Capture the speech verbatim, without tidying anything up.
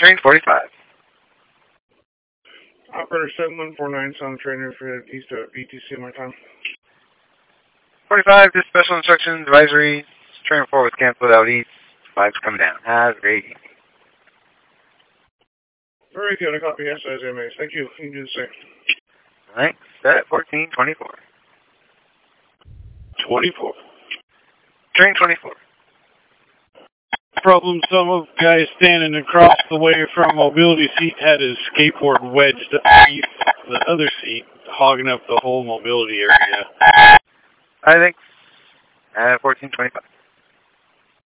Train forty-five. Operator seven one four nine, Sound Trainer for east of B T C, my time. forty-five, this special instructions, advisory. Train four was canceled out east. Five's coming down. Have a great evening. Very good, I copy S as M As. Thank you. You can do the same. Alright, set fourteen twenty-four. twenty-four. Train twenty-four. Problem, some of the guy standing across the way from mobility seat had his skateboard wedged underneath the other seat, hogging up the whole mobility area. I think uh, fourteen twenty-five.